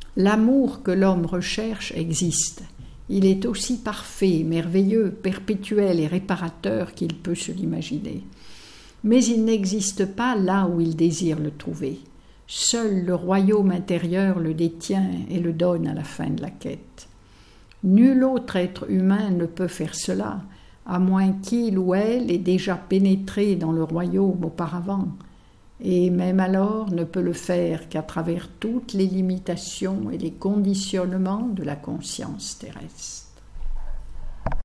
L'amour que l'homme recherche existe. Il est aussi parfait, merveilleux, perpétuel et réparateur qu'il peut se l'imaginer. Mais il n'existe pas là où il désire le trouver. Seul le royaume intérieur le détient et le donne à la fin de la quête. Nul autre être humain ne peut faire cela, à moins qu'il ou elle ait déjà pénétré dans le royaume auparavant, et même alors ne peut le faire qu'à travers toutes les limitations et les conditionnements de la conscience terrestre.